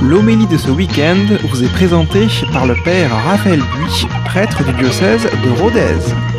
L'homélie de ce week-end vous est présentée par le père Raphaël Buy, prêtre du diocèse de Rodez.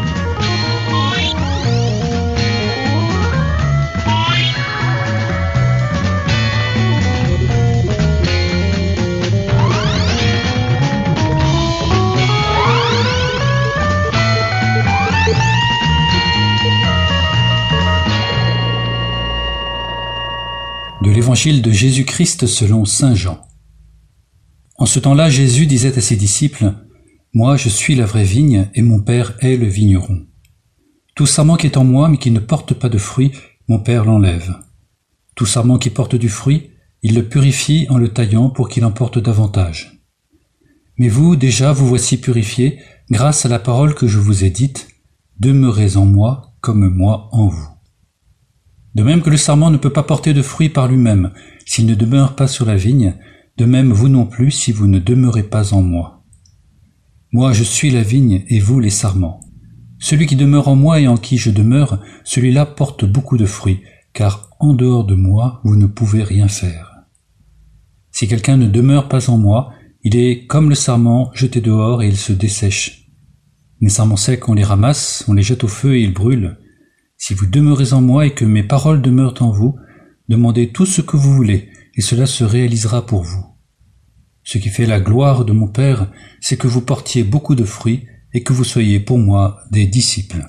De l'Évangile de Jésus-Christ selon saint Jean. En ce temps-là, Jésus disait à ses disciples : « Moi, je suis la vraie vigne, et mon Père est le vigneron. Tout sarment qui est en moi, mais qui ne porte pas de fruit, mon Père l'enlève. Tout sarment qui porte du fruit, il le purifie en le taillant pour qu'il en porte davantage. Mais vous, déjà, vous voici purifiés, grâce à la parole que je vous ai dite, demeurez en moi, comme moi en vous. De même que le sarment ne peut pas porter de fruit par lui-même, s'il ne demeure pas sur la vigne, de même vous non plus si vous ne demeurez pas en moi. Moi je suis la vigne et vous les sarments. Celui qui demeure en moi et en qui je demeure, celui-là porte beaucoup de fruits, car en dehors de moi vous ne pouvez rien faire. Si quelqu'un ne demeure pas en moi, il est comme le sarment jeté dehors et il se dessèche. Les sarments secs on les ramasse, on les jette au feu et ils brûlent. Si vous demeurez en moi et que mes paroles demeurent en vous, demandez tout ce que vous voulez, et cela se réalisera pour vous. Ce qui fait la gloire de mon Père, c'est que vous portiez beaucoup de fruits et que vous soyez pour moi des disciples.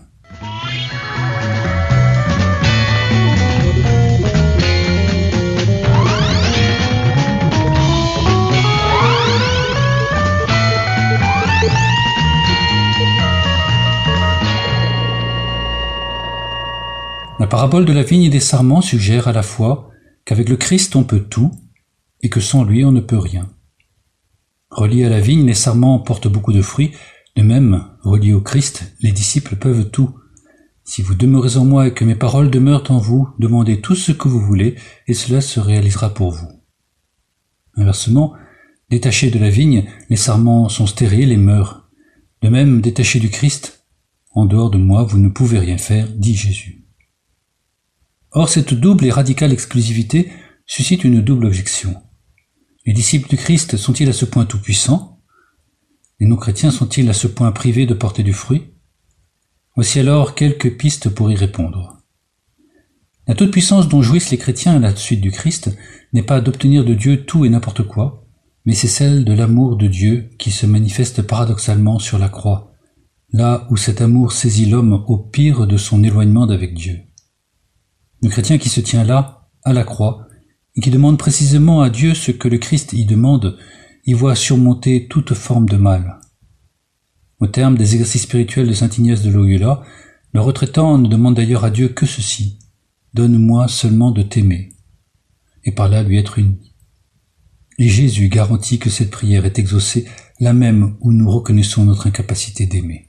La parabole de la vigne et des sarments suggère à la fois qu'avec le Christ on peut tout et que sans lui on ne peut rien. Reliés à la vigne, les sarments portent beaucoup de fruits, de même, reliés au Christ, les disciples peuvent tout. Si vous demeurez en moi et que mes paroles demeurent en vous, demandez tout ce que vous voulez et cela se réalisera pour vous. Inversement, détachés de la vigne, les sarments sont stériles et meurent. De même, détachés du Christ, en dehors de moi vous ne pouvez rien faire, dit Jésus. Or, cette double et radicale exclusivité suscite une double objection. Les disciples du Christ sont-ils à ce point tout-puissants ? Les non-chrétiens sont-ils à ce point privés de porter du fruit ? Voici alors quelques pistes pour y répondre. La toute-puissance dont jouissent les chrétiens à la suite du Christ n'est pas d'obtenir de Dieu tout et n'importe quoi, mais c'est celle de l'amour de Dieu qui se manifeste paradoxalement sur la croix, là où cet amour saisit l'homme au pire de son éloignement d'avec Dieu. Le chrétien qui se tient là, à la croix, et qui demande précisément à Dieu ce que le Christ y demande, y voit surmonter toute forme de mal. Au terme des exercices spirituels de sainte Ignace de Loyola, le retraitant ne demande d'ailleurs à Dieu que ceci : donne-moi seulement de t'aimer, et par là lui être uni. Et Jésus garantit que cette prière est exaucée là même où nous reconnaissons notre incapacité d'aimer.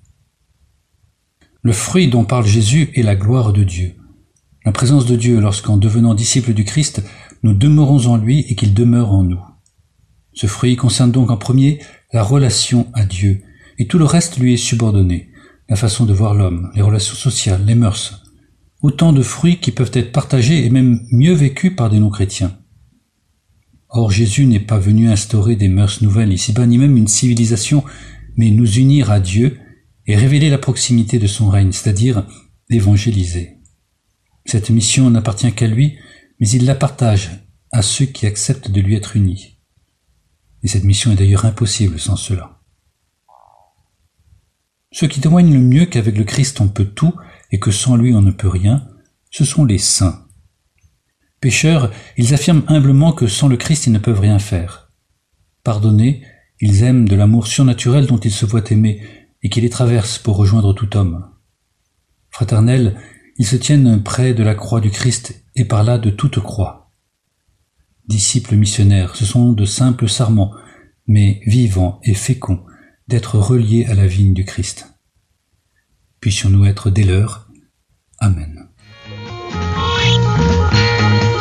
Le fruit dont parle Jésus est la gloire de Dieu. La présence de Dieu lorsqu'en devenant disciples du Christ, nous demeurons en lui et qu'il demeure en nous. Ce fruit concerne donc en premier la relation à Dieu, et tout le reste lui est subordonné, la façon de voir l'homme, les relations sociales, les mœurs. Autant de fruits qui peuvent être partagés et même mieux vécus par des non-chrétiens. Or Jésus n'est pas venu instaurer des mœurs nouvelles ici-bas, ni même une civilisation, mais nous unir à Dieu et révéler la proximité de son règne, c'est-à-dire évangéliser. Cette mission n'appartient qu'à lui, mais il la partage à ceux qui acceptent de lui être unis. Et cette mission est d'ailleurs impossible sans cela. Ceux qui témoignent le mieux qu'avec le Christ on peut tout et que sans lui on ne peut rien, ce sont les saints. Pécheurs, ils affirment humblement que sans le Christ ils ne peuvent rien faire. Pardonnés, ils aiment de l'amour surnaturel dont ils se voient aimer et qui les traverse pour rejoindre tout homme. Fraternels, ils se tiennent près de la croix du Christ et par là de toute croix. Disciples missionnaires, ce sont de simples sarments, mais vivants et féconds, d'être reliés à la vigne du Christ. Puissions-nous être des leurs. Amen.